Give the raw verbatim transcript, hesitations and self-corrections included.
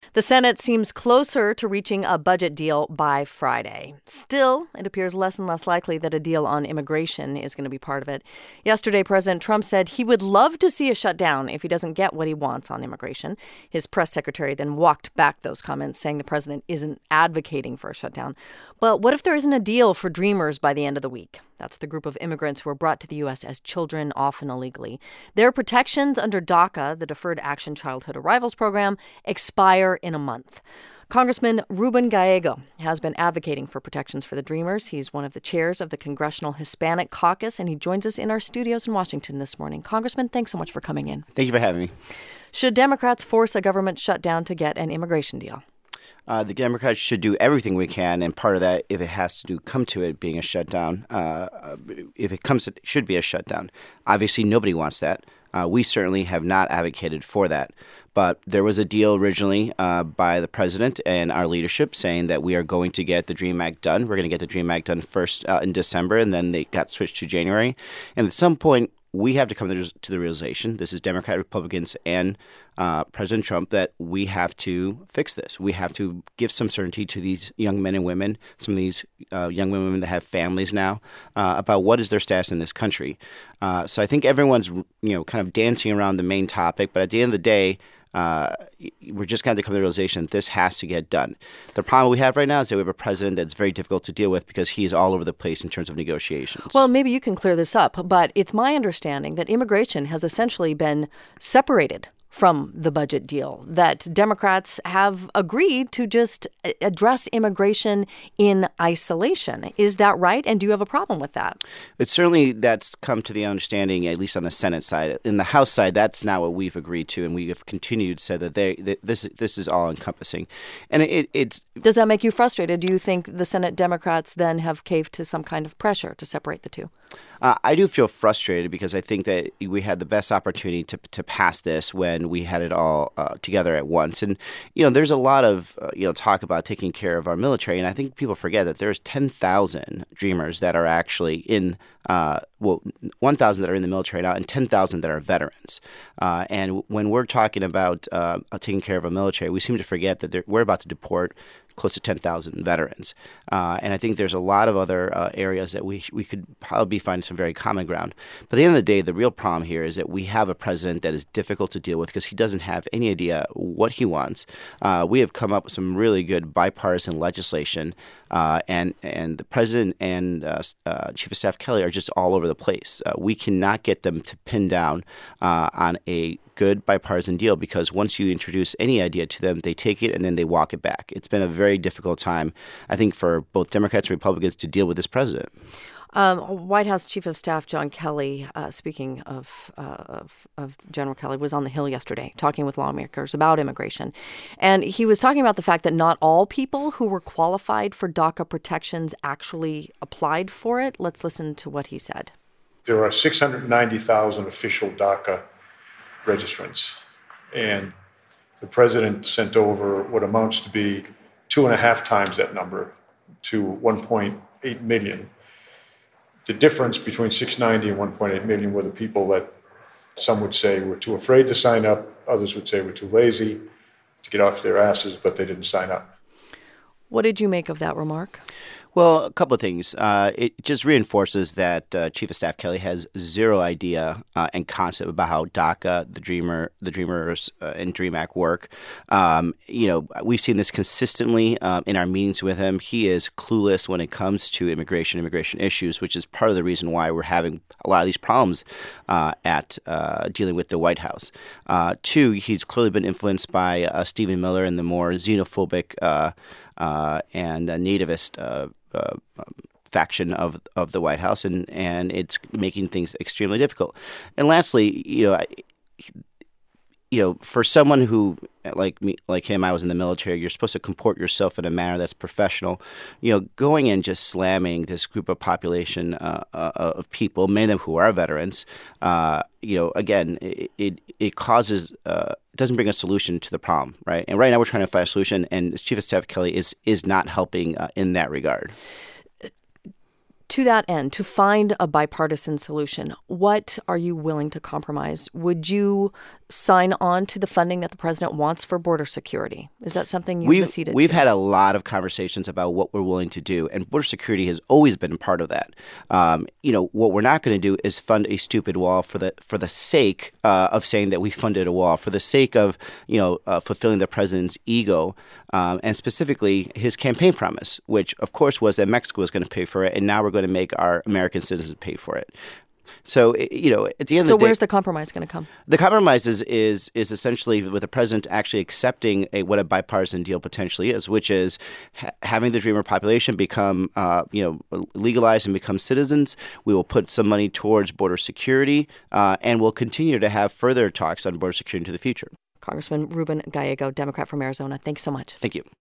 The Senate seems closer to reaching a budget deal by Friday. Still, it appears less and less likely that a deal on immigration is going to be part of it. Yesterday, President Trump said he would love to see a shutdown if he doesn't get what he wants on immigration. His press secretary then walked back those comments, saying the president isn't advocating for a shutdown. But what if there isn't a deal for Dreamers by the end of the week? That's the group of immigrants who were brought to the U S as children, often illegally. Their protections under DACA, the Deferred Action Childhood Arrivals Program, expire in a month. Congressman Ruben Gallego has been advocating for protections for the Dreamers. He's one of the chairs of the Congressional Hispanic Caucus, and he joins us in our studios in Washington this morning. Congressman, thanks so much for coming in. Thank you for having me. Should Democrats force a government shutdown to get an immigration deal? Uh, the Democrats should do everything we can, and part of that, if it has to do come to it being a shutdown, uh, if it comes to it should be a shutdown. Obviously, nobody wants that. Uh, we certainly have not advocated for that. But there was a deal originally uh, by the president and our leadership saying that we are going to get the DREAM Act done. We're going to get the DREAM Act done first uh, in December, and then they got switched to January. And at some point, we have to come to the realization, this is Democrat, Republicans, and uh, President Trump, that we have to fix this. We have to give some certainty to these young men and women, some of these uh, young men and women that have families now, uh, about what is their status in this country. Uh, so I think everyone's, you know, kind of dancing around the main topic, but at the end of the day, Uh, we're just going to come to the realization that this has to get done. The problem we have right now is that we have a president that's very difficult to deal with because he is all over the place in terms of negotiations. Well, maybe you can clear this up, but it's my understanding that immigration has essentially been separated from the budget deal, that Democrats have agreed to just address immigration in isolation. Is that right? And do you have a problem with that? It's certainly that's come to the understanding, at least on the Senate side. In the House side, that's not what we've agreed to, and we have continued to say that they that this this is all encompassing. And it, it's does that make you frustrated? Do you think the Senate Democrats then have caved to some kind of pressure to separate the two? Uh, I do feel frustrated because I think that we had the best opportunity to to pass this when we had it all uh, together at once. And, you know, there's a lot of, uh, you know, talk about taking care of our military. And I think people forget that there's ten thousand Dreamers that are actually in, uh, well, one thousand that are in the military now and ten thousand that are veterans. Uh, and when we're talking about uh, taking care of our military, we seem to forget that we're about to deport close to ten thousand veterans. Uh, and I think there's a lot of other uh, areas that we we could probably find some very common ground. But at the end of the day, the real problem here is that we have a president that is difficult to deal with because he doesn't have any idea what he wants. Uh, we have come up with some really good bipartisan legislation, uh, and, and the president and uh, uh, Chief of Staff Kelly are just all over the place. Uh, we cannot get them to pin down uh, on a good bipartisan deal because once you introduce any idea to them, they take it and then they walk it back. It's been a very difficult time, I think, for both Democrats and Republicans to deal with this president. Um, White House Chief of Staff John Kelly, uh, speaking of, uh, of of General Kelly, was on the Hill yesterday talking with lawmakers about immigration. And he was talking about the fact that not all people who were qualified for DACA protections actually applied for it. Let's listen to what he said. There are six hundred ninety thousand official DACA registrants, and the president sent over what amounts to be two and a half times that number to one point eight million. The difference between six hundred ninety and one point eight million were the people that some would say were too afraid to sign up, others would say were too lazy to get off their asses, but they didn't sign up. What did you make of that remark? Well, a couple of things. Uh, it just reinforces that uh, Chief of Staff Kelly has zero idea uh, and concept about how DACA, the Dreamer, the Dreamers, uh, and DREAM Act work. Um, you know, we've seen this consistently uh, in our meetings with him. He is clueless when it comes to immigration, immigration issues, which is part of the reason why we're having a lot of these problems uh, at uh, dealing with the White House. Uh, two, he's clearly been influenced by uh, Stephen Miller and the more xenophobic uh, uh, and uh, nativist uh, Uh, faction of of the White House, and, and it's making things extremely difficult. And lastly, you know, I, you know, for someone who like me, like him, I was in the military. You're supposed to comport yourself in a manner that's professional. You know, going and just slamming this group of population uh, uh, of people, many of them who are veterans. Uh, you know, again, it it, it causes. Uh, doesn't bring a solution to the problem, right? And right now we're trying to find a solution, and Chief of Staff Kelly is is not helping uh, in that regard. To that end, to find a bipartisan solution, what are you willing to compromise? Would you sign on to the funding that the president wants for border security? Is that something you've we've, acceded We've to? had a lot of conversations about what we're willing to do, and border security has always been part of that. Um, you know, what we're not going to do is fund a stupid wall for the for the sake uh, of saying that we funded a wall, for the sake of, you know, uh, fulfilling the president's ego, um, and specifically his campaign promise, which, of course, was that Mexico was going to pay for it, and now we're going to make our American citizens pay for it. So, you know, at the end so of the day, where's the compromise going to come? The compromise is, is is essentially with the president actually accepting a, what a bipartisan deal potentially is, which is ha- having the Dreamer population become, uh, you know, legalized and become citizens. We will put some money towards border security, uh, and we'll continue to have further talks on border security into the future. Congressman Ruben Gallego, Democrat from Arizona, thanks so much. Thank you.